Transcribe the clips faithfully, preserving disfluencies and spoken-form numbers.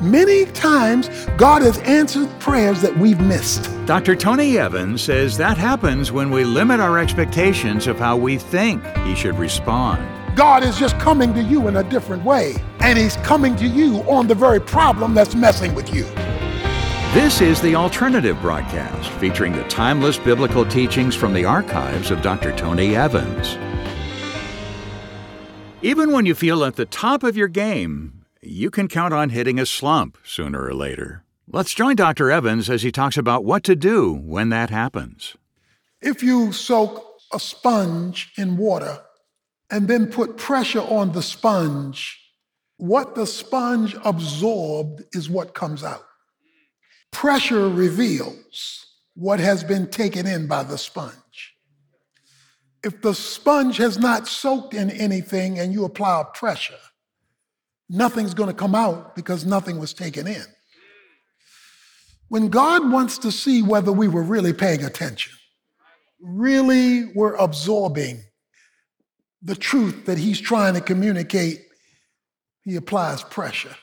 Many times, God has answered prayers that we've missed. Doctor Tony Evans says that happens when we limit our expectations of how we think He should respond. God is just coming to you in a different way, and He's coming to you on the very problem that's messing with you. This is The Alternative Broadcast, featuring the timeless biblical teachings from the archives of Doctor Tony Evans. Even when you feel at the top of your game, you can count on hitting a slump sooner or later. Let's join Doctor Evans as he talks about what to do when that happens. If you soak a sponge in water and then put pressure on the sponge, what the sponge absorbed is what comes out. Pressure reveals what has been taken in by the sponge. If the sponge has not soaked in anything and you apply pressure, nothing's going to come out because nothing was taken in. When God wants to see whether we were really paying attention, really were absorbing the truth that He's trying to communicate, He applies pressure.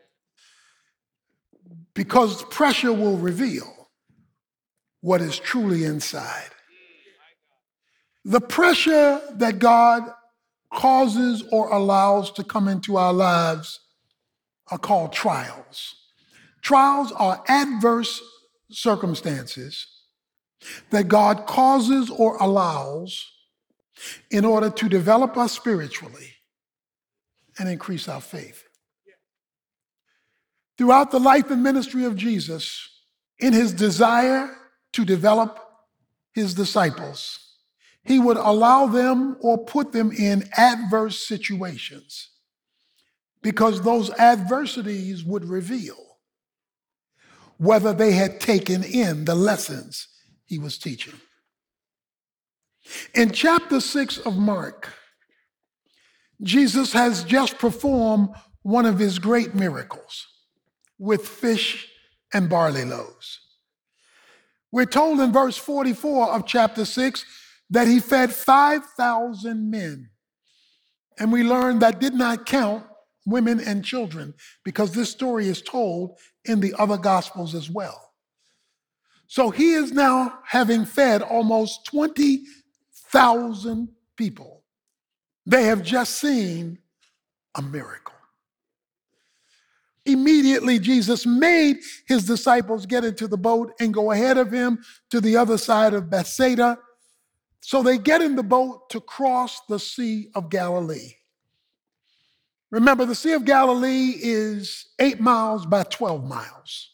Because pressure will reveal what is truly inside. The pressure that God causes or allows to come into our lives are called trials. Trials are adverse circumstances that God causes or allows in order to develop us spiritually and increase our faith. Throughout the life and ministry of Jesus, in His desire to develop His disciples, He would allow them or put them in adverse situations because those adversities would reveal whether they had taken in the lessons He was teaching. In chapter six of Mark, Jesus has just performed one of His great miracles with fish and barley loaves. We're told in verse forty-four of chapter six that He fed five thousand men. And we learn that did not count women and children, because this story is told in the other Gospels as well. So He is now having fed almost twenty thousand people. They have just seen a miracle. Immediately, Jesus made His disciples get into the boat and go ahead of Him to the other side of Bethsaida. So they get in the boat to cross the Sea of Galilee. Remember, the Sea of Galilee is eight miles by twelve miles.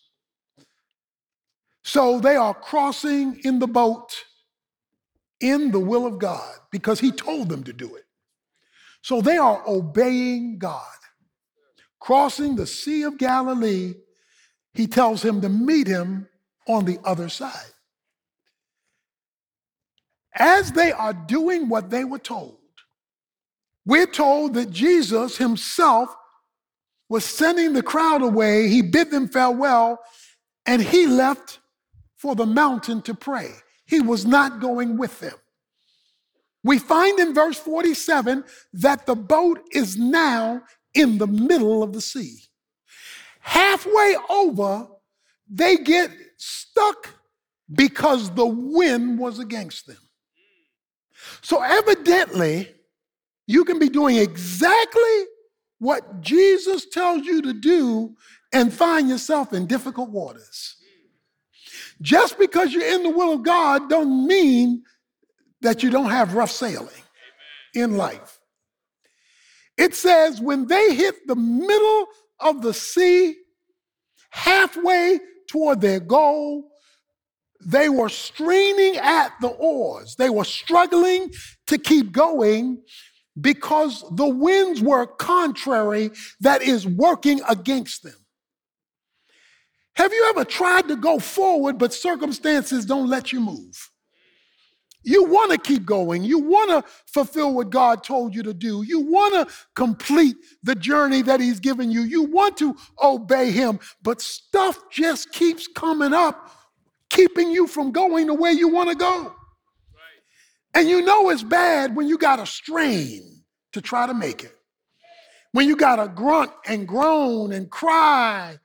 So they are crossing in the boat in the will of God because He told them to do it. So they are obeying God. Crossing the Sea of Galilee, He tells him to meet Him on the other side. As they are doing what they were told, we're told that Jesus Himself was sending the crowd away. He bid them farewell, and He left for the mountain to pray. He was not going with them. We find in verse forty-seven that the boat is now in the middle of the sea. Halfway over, they get stuck because the wind was against them. So evidently, you can be doing exactly what Jesus tells you to do and find yourself in difficult waters. Just because you're in the will of God don't mean that you don't have rough sailing in life. It says when they hit the middle of the sea, halfway toward their goal, they were straining at the oars. They were struggling to keep going because the winds were contrary, that is working against them. Have you ever tried to go forward, but circumstances don't let you move? You want to keep going. You want to fulfill what God told you to do. You want to complete the journey that He's given you. You want to obey Him, but stuff just keeps coming up, keeping you from going the way you want to go. Right. And you know it's bad when you got to strain to try to make it. When you got to grunt and groan and cry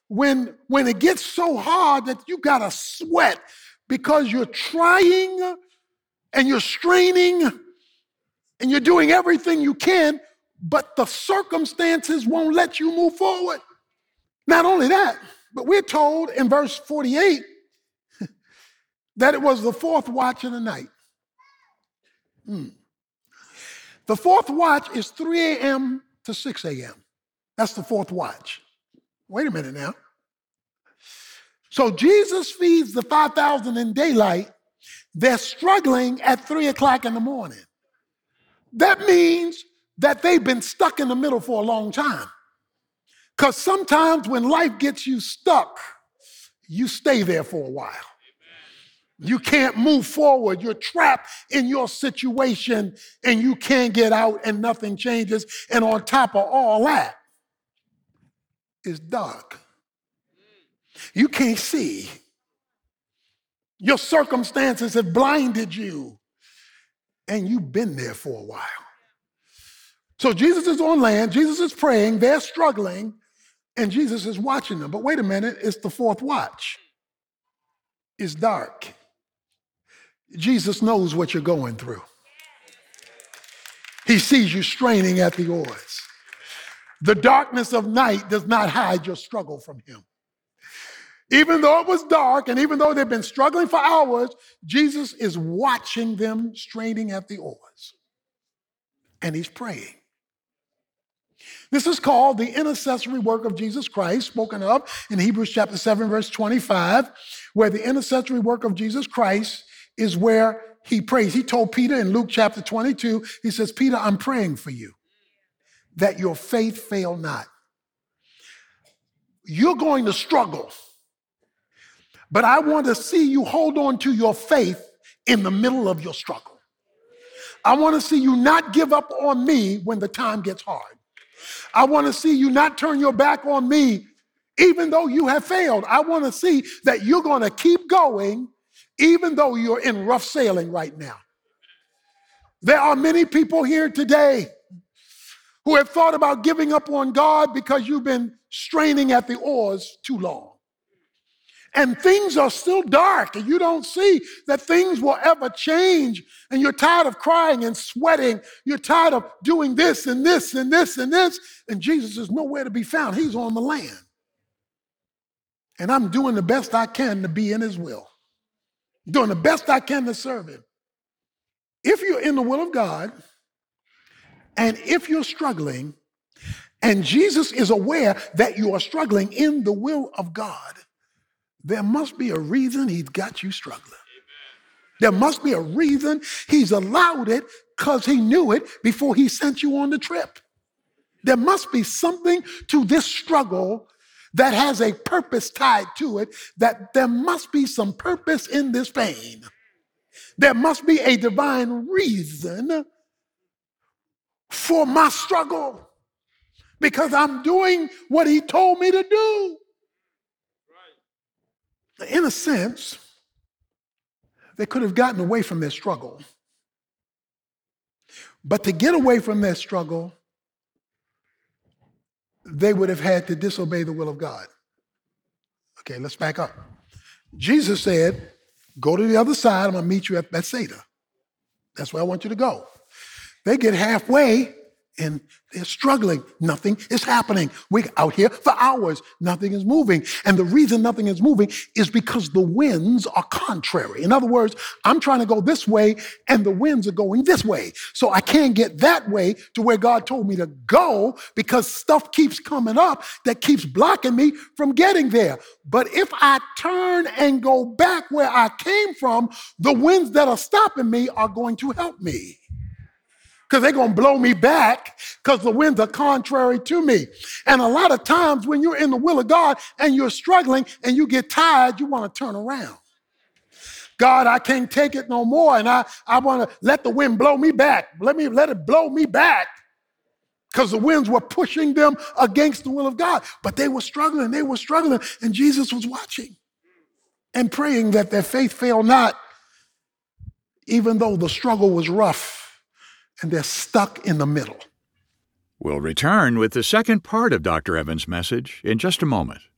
when, when it gets so hard that you got to sweat because you're trying and you're straining and you're doing everything you can, but the circumstances won't let you move forward. Not only that, but we're told in verse forty-eight that it was the fourth watch of the night. Hmm. The fourth watch is three a.m. to six a.m. That's the fourth watch. Wait a minute now. So Jesus feeds the five thousand in daylight. They're struggling at three o'clock in the morning. That means that they've been stuck in the middle for a long time. Because sometimes when life gets you stuck, you stay there for a while. You can't move forward. You're trapped in your situation and you can't get out and nothing changes. And on top of all that, it's dark. You can't see. Your circumstances have blinded you and you've been there for a while. So Jesus is on land, Jesus is praying, they're struggling, and Jesus is watching them. But wait a minute, it's the fourth watch. It's dark. Jesus knows what you're going through. He sees you straining at the oars. The darkness of night does not hide your struggle from him. Even though it was dark and even though they've been struggling for hours, Jesus is watching them straining at the oars. And he's praying. This is called the intercessory work of Jesus Christ, spoken of in Hebrews chapter seven, verse twenty-five, where the intercessory work of Jesus Christ is where he prays. He told Peter in Luke chapter twenty-two, he says, Peter, I'm praying for you that your faith fail not. You're going to struggle, but I want to see you hold on to your faith in the middle of your struggle. I want to see you not give up on me when the time gets hard. I want to see you not turn your back on me even though you have failed. I want to see that you're going to keep going even though you're in rough sailing right now. There are many people here today who have thought about giving up on God because you've been straining at the oars too long. And things are still dark and you don't see that things will ever change, and you're tired of crying and sweating. You're tired of doing this and this and this and this, and Jesus is nowhere to be found. He's on the land. And I'm doing the best I can to be in his will. Doing the best I can to serve him. If you're in the will of God, and if you're struggling, and Jesus is aware that you are struggling in the will of God, there must be a reason he's got you struggling. There must be a reason he's allowed it because he knew it before he sent you on the trip. There must be something to this struggle that has a purpose tied to it, that there must be some purpose in this pain. There must be a divine reason for my struggle because I'm doing what he told me to do. In a sense, they could have gotten away from their struggle. But to get away from their struggle, they would have had to disobey the will of God. Okay, let's back up. Jesus said, go to the other side, I'm going to meet you at Bethsaida. That's where I want you to go. They get halfway and they're struggling. Nothing is happening. We're out here for hours. Nothing is moving. And the reason nothing is moving is because the winds are contrary. In other words, I'm trying to go this way and the winds are going this way. So I can't get that way to where God told me to go because stuff keeps coming up that keeps blocking me from getting there. But if I turn and go back where I came from, the winds that are stopping me are going to help me. Because they're going to blow me back because the winds are contrary to me. And a lot of times when you're in the will of God and you're struggling and you get tired, you want to turn around. God, I can't take it no more. And I, I want to let the wind blow me back. Let me let it blow me back because the winds were pushing them against the will of God. But they were struggling. They were struggling. And Jesus was watching and praying that their faith fail not, even though the struggle was rough. And they're stuck in the middle. We'll return with the second part of Doctor Evans' message in just a moment.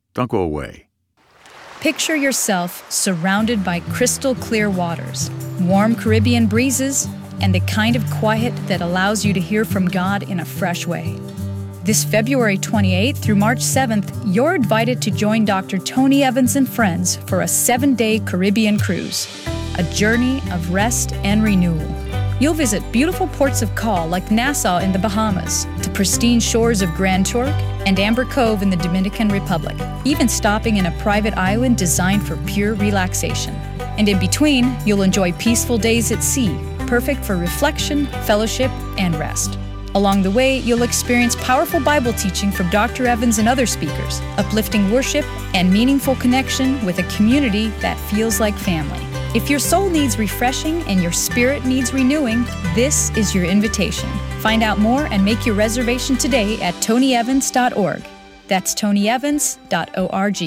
Don't go away. Picture yourself surrounded by crystal clear waters, warm Caribbean breezes, and the kind of quiet that allows you to hear from God in a fresh way. This February twenty-eighth through March seventh, you're invited to join Doctor Tony Evans and friends for a seven-day Caribbean cruise, a journey of rest and renewal. You'll visit beautiful ports of call like Nassau in the Bahamas, to pristine shores of Grand Turk and Amber Cove in the Dominican Republic, even stopping in a private island designed for pure relaxation. And in between, you'll enjoy peaceful days at sea, perfect for reflection, fellowship, and rest. Along the way, you'll experience powerful Bible teaching from Doctor Evans and other speakers, uplifting worship, and meaningful connection with a community that feels like family. If your soul needs refreshing and your spirit needs renewing, this is your invitation. Find out more and make your reservation today at tony evans dot org. That's tony evans dot org.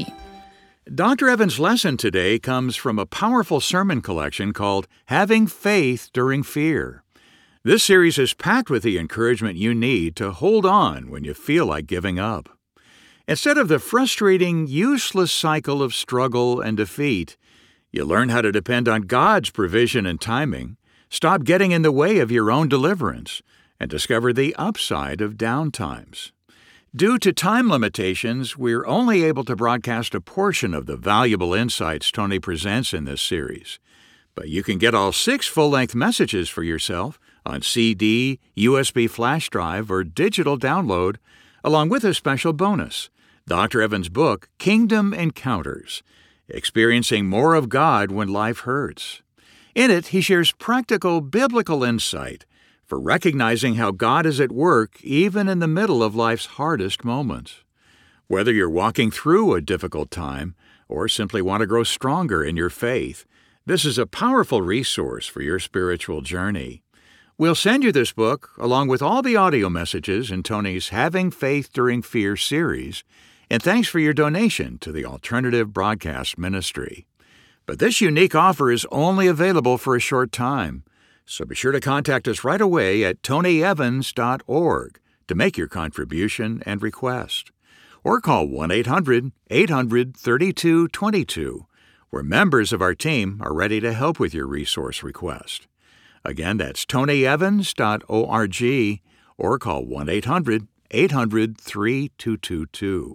Doctor Evans' lesson today comes from a powerful sermon collection called Having Faith During Fear. This series is packed with the encouragement you need to hold on when you feel like giving up. Instead of the frustrating, useless cycle of struggle and defeat, you learn how to depend on God's provision and timing, stop getting in the way of your own deliverance, and discover the upside of downtimes. Due to time limitations, we're only able to broadcast a portion of the valuable insights Tony presents in this series. But you can get all six full-length messages for yourself on C D, U S B flash drive, or digital download, along with a special bonus, Doctor Evans' book, Kingdom Encounters, Experiencing More of God When Life Hurts. In it, he shares practical biblical insight for recognizing how God is at work even in the middle of life's hardest moments. Whether you're walking through a difficult time or simply want to grow stronger in your faith, this is a powerful resource for your spiritual journey. We'll send you this book, along with all the audio messages in Tony's Having Faith During Fear series, and thanks for your donation to the Alternative Broadcast Ministry. But this unique offer is only available for a short time, so be sure to contact us right away at tony evans dot org to make your contribution and request. Or call one eight hundred, eight hundred, thirty-two twenty-two, where members of our team are ready to help with your resource request. Again, that's tony evans dot org, or call one eight hundred, eight hundred, three two two two.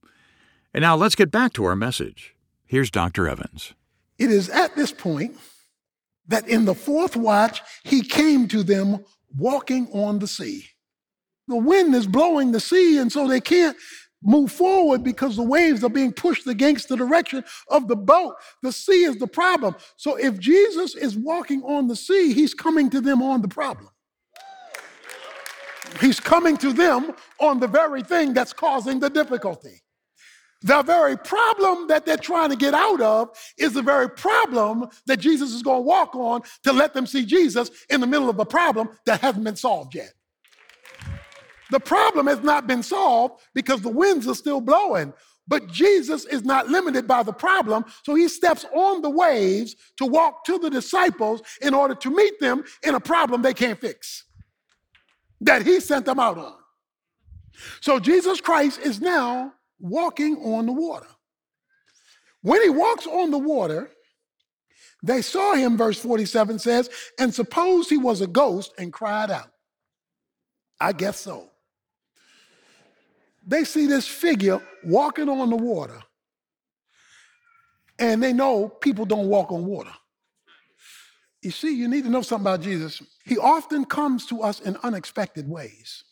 And now let's get back to our message. Here's Doctor Evans. It is at this point that in the fourth watch, he came to them walking on the sea. The wind is blowing the sea, and so they can't move forward because the waves are being pushed against the direction of the boat. The sea is the problem. So if Jesus is walking on the sea, he's coming to them on the problem. He's coming to them on the very thing that's causing the difficulty. The very problem that they're trying to get out of is the very problem that Jesus is going to walk on to let them see Jesus in the middle of a problem that hasn't been solved yet. The problem has not been solved because the winds are still blowing, but Jesus is not limited by the problem, so he steps on the waves to walk to the disciples in order to meet them in a problem they can't fix, that he sent them out on. So Jesus Christ is now walking on the water. When he walks on the water, they saw him, verse forty-seven says, and supposed he was a ghost and cried out. I guess so. They see this figure walking on the water, and they know people don't walk on water. You see, you need to know something about Jesus. He often comes to us in unexpected ways.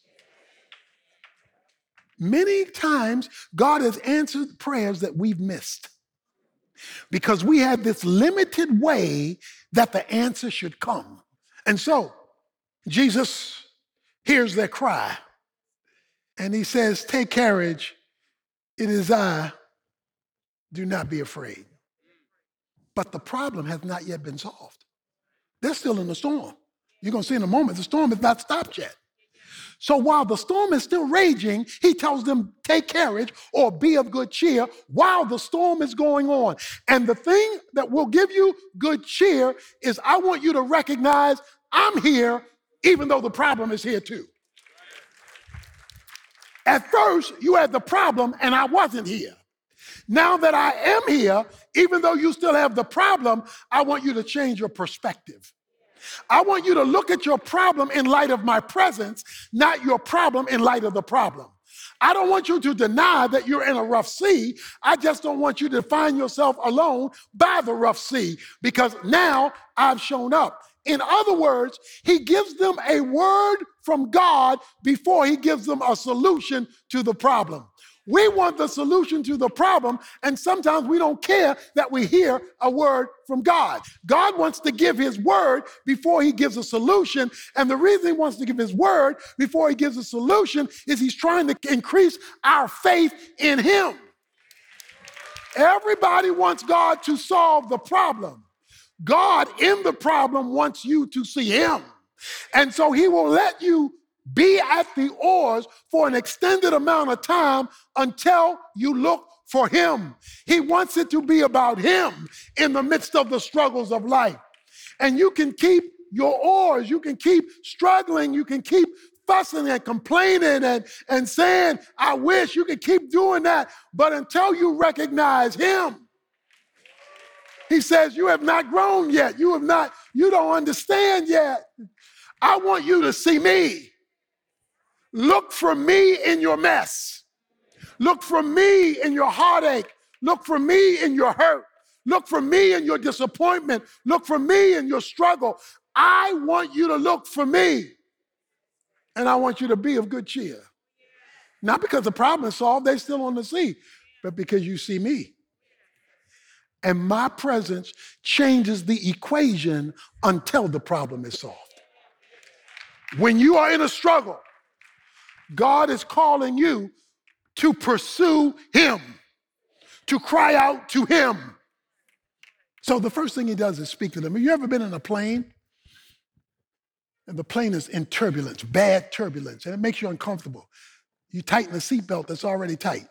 Many times, God has answered prayers that we've missed because we had this limited way that the answer should come. And so, Jesus hears their cry, and he says, take courage, it is I, do not be afraid. But the problem has not yet been solved. They're still in the storm. You're going to see in a moment, the storm has not stopped yet. So while the storm is still raging, he tells them, take courage or be of good cheer while the storm is going on. And the thing that will give you good cheer is I want you to recognize I'm here even though the problem is here too. At first, you had the problem and I wasn't here. Now that I am here, even though you still have the problem, I want you to change your perspective. I want you to look at your problem in light of my presence, not your problem in light of the problem. I don't want you to deny that you're in a rough sea. I just don't want you to find yourself alone by the rough sea, because now I've shown up. In other words, he gives them a word from God before he gives them a solution to the problem. We want the solution to the problem, and sometimes we don't care that we hear a word from God. God wants to give his word before he gives a solution, and the reason he wants to give his word before he gives a solution is he's trying to increase our faith in him. Everybody wants God to solve the problem. God in the problem wants you to see him. And so he will let you be at the oars for an extended amount of time until you look for him. He wants it to be about him in the midst of the struggles of life. And you can keep your oars, you can keep struggling, you can keep fussing and complaining and, and saying, I wish. You can keep doing that, but until you recognize him, he says, you have not grown yet. You have not, you don't understand yet. I want you to see me. Look for me in your mess. Look for me in your heartache. Look for me in your hurt. Look for me in your disappointment. Look for me in your struggle. I want you to look for me. And I want you to be of good cheer. Not because the problem is solved, they're still on the sea, but because you see me. And my presence changes the equation until the problem is solved. When you are in a struggle, God is calling you to pursue him, to cry out to him. So the first thing he does is speak to them. Have you ever been in a plane? And the plane is in turbulence, bad turbulence, and it makes you uncomfortable. You tighten the seatbelt that's already tight.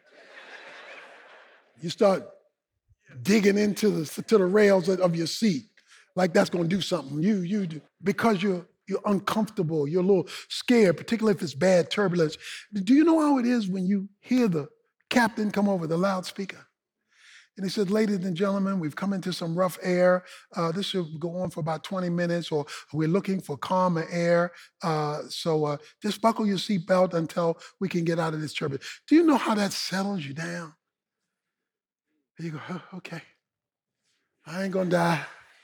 You start digging into the, to the rails of your seat like that's going to do something. You, you do, because you're You're uncomfortable. You're a little scared, particularly if it's bad turbulence. Do you know how it is when you hear the captain come over the loudspeaker? And he says, ladies and gentlemen, we've come into some rough air. Uh, this should go on for about twenty minutes, or we're looking for calmer air. Uh, so uh, just buckle your seatbelt until we can get out of this turbulence. Do you know how that settles you down? And you go, oh, okay, I ain't gonna die.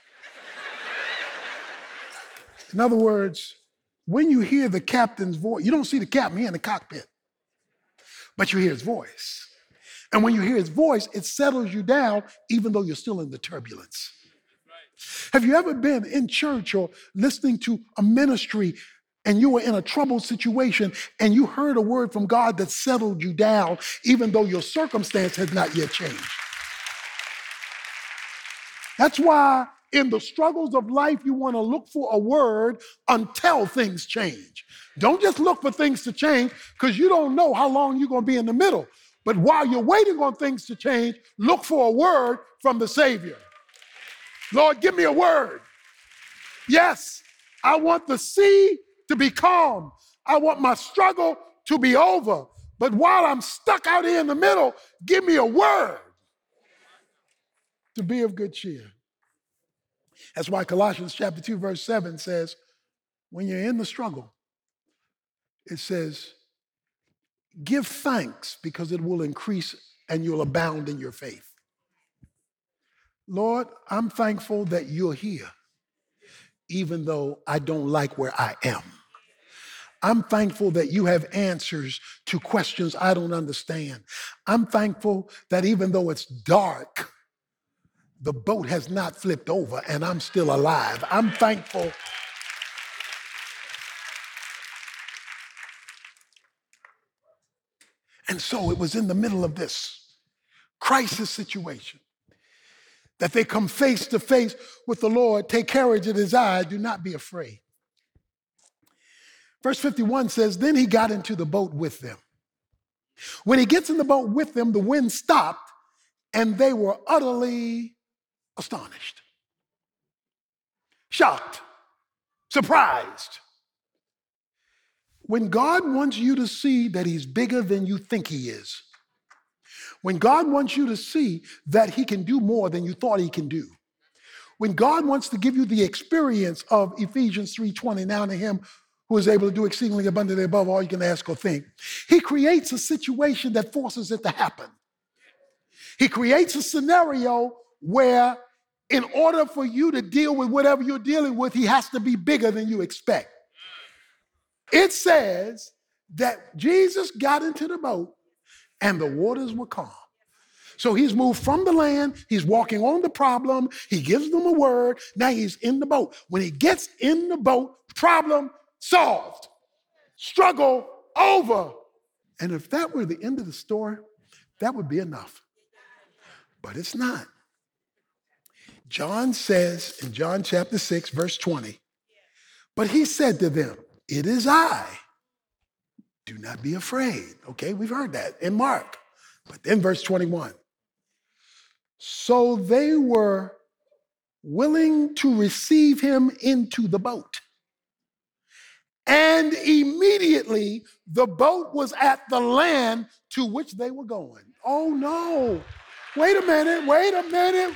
In other words, when you hear the captain's voice, you don't see the captain here in the cockpit, but you hear his voice. And when you hear his voice, it settles you down, even though you're still in the turbulence. Have you ever been in church or listening to a ministry and you were in a troubled situation and you heard a word from God that settled you down, even though your circumstance has not yet changed? That's why in the struggles of life, you want to look for a word until things change. Don't just look for things to change, because you don't know how long you're going to be in the middle. But while you're waiting on things to change, look for a word from the Savior. Lord, give me a word. Yes, I want the sea to be calm. I want my struggle to be over. But while I'm stuck out here in the middle, give me a word to be of good cheer. That's why Colossians chapter two, verse seven says, when you're in the struggle, it says, give thanks because it will increase and you'll abound in your faith. Lord, I'm thankful that you're here, even though I don't like where I am. I'm thankful that you have answers to questions I don't understand. I'm thankful that even though it's dark, the boat has not flipped over and I'm still alive. I'm thankful. And so it was in the middle of this crisis situation that they come face to face with the Lord. Take courage, it is I, do not be afraid. Verse fifty-one says, then he got into the boat with them. When he gets in the boat with them, the wind stopped and they were utterly astonished, shocked, surprised. When God wants you to see that he's bigger than you think he is, When God wants you to see that he can do more than you thought he can do. When God wants to give you the experience of Ephesians three twenty, now to him who is able to do exceedingly abundantly above all you can ask or think, he creates a situation that forces it to happen. He creates a scenario where in order for you to deal with whatever you're dealing with, he has to be bigger than you expect. It says that Jesus got into the boat and the waters were calm. So he's moved from the land, he's walking on the problem, he gives them a word, now he's in the boat. When he gets in the boat, problem solved, struggle over. And if that were the end of the story, that would be enough. But it's not. John says in John chapter six, verse twenty, but he said to them, it is I. Do not be afraid. Okay, we've heard that in Mark. But then verse twenty-one. So they were willing to receive him into the boat. And immediately the boat was at the land to which they were going. Oh no. Wait a minute, wait a minute.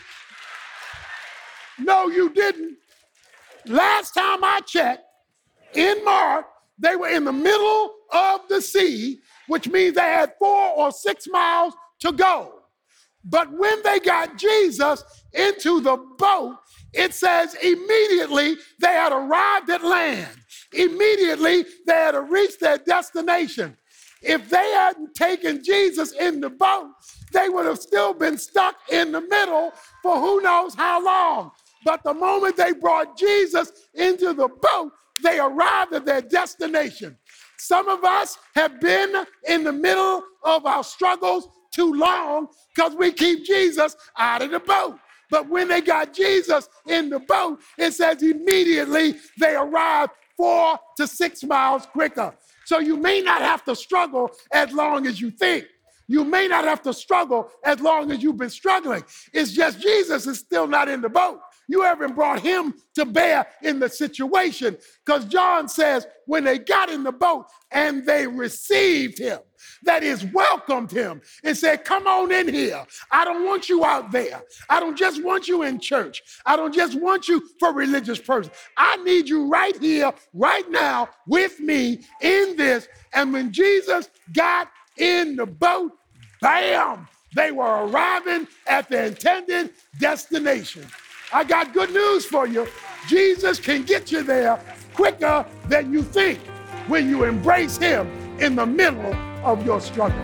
No, you didn't. Last time I checked, in Mark, they were in the middle of the sea, which means they had four or six miles to go. But when they got Jesus into the boat, it says immediately they had arrived at land. Immediately they had reached their destination. If they hadn't taken Jesus in the boat, they would have still been stuck in the middle for who knows how long. But the moment they brought Jesus into the boat, they arrived at their destination. Some of us have been in the middle of our struggles too long because we keep Jesus out of the boat. But when they got Jesus in the boat, it says immediately they arrived four to six miles quicker. So you may not have to struggle as long as you think. You may not have to struggle as long as you've been struggling. It's just Jesus is still not in the boat. You haven't brought him to bear in the situation. Because John says when they got in the boat and they received him, that is, welcomed him and said, come on in here. I don't want you out there. I don't just want you in church. I don't just want you for religious purposes. I need you right here, right now, with me in this. And when Jesus got in the boat, bam, they were arriving at their intended destination. I got good news for you. Jesus can get you there quicker than you think when you embrace him in the middle of your struggle.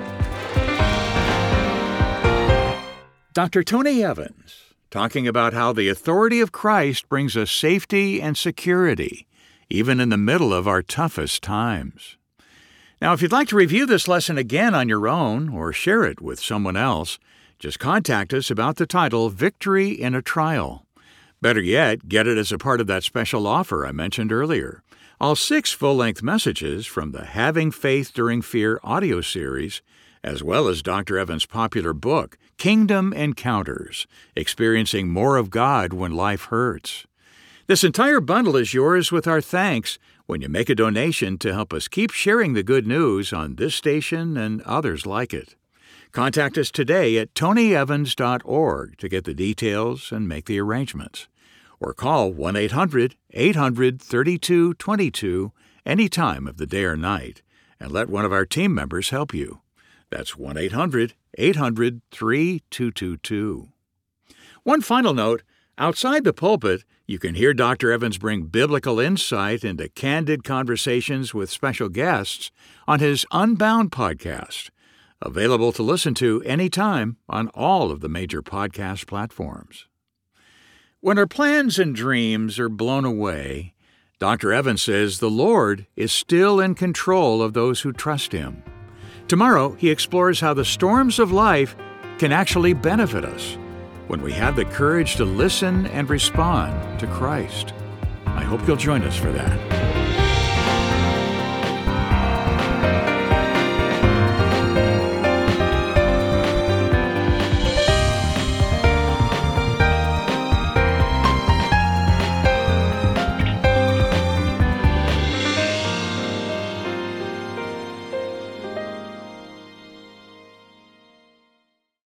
Doctor Tony Evans, talking about how the authority of Christ brings us safety and security, even in the middle of our toughest times. Now, if you'd like to review this lesson again on your own or share it with someone else, just contact us about the title Victory in a Trial. Better yet, get it as a part of that special offer I mentioned earlier. All six full-length messages from the Having Faith During Fear audio series, as well as Doctor Evans' popular book, Kingdom Encounters, Experiencing More of God When Life Hurts. This entire bundle is yours with our thanks when you make a donation to help us keep sharing the good news on this station and others like it. Contact us today at tony evans dot org to get the details and make the arrangements. Or call one eight hundred eight hundred thirty-two twenty-two any time of the day or night and let one of our team members help you. That's one eight hundred eight hundred thirty-two twenty-two. One final note, outside the pulpit, you can hear Doctor Evans bring biblical insight into candid conversations with special guests on his Unbound podcast, available to listen to anytime on all of the major podcast platforms. When our plans and dreams are blown away, Doctor Evans says the Lord is still in control of those who trust him. Tomorrow, he explores how the storms of life can actually benefit us when we have the courage to listen and respond to Christ. I hope you'll join us for that.